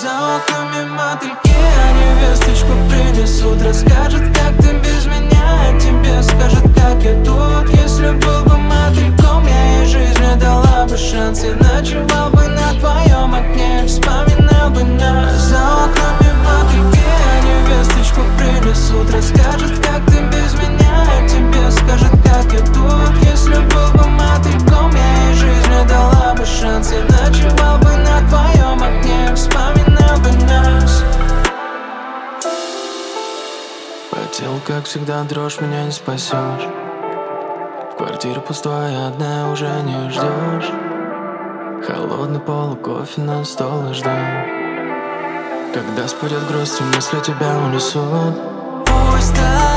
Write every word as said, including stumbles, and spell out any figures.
За окнами мотыльки, а невесточку принесут. Расскажет, как ты без меня, а тебе скажет, как я тут. Если был бы мотыльком, я ей жизни дала бы шанс. Я ночевал бы на твоем окне, вспоминал бы нас. За окнами мотыльки, а невесточку принесут. Расскажет, как ты без меня, а тебе скажет, как я тут. Если был бы мотыльком, я ей жизни дала бы шанс. Я ночевал бы на твоем окне, вспоминал бы нас. По телу, как всегда, дрожь, меня не спасешь. В квартире пустая, одна уже не ждешь. Холодный пол, кофе на стол и жду. Когда спадет грусть, и мысли тебя унесут. Пусть так.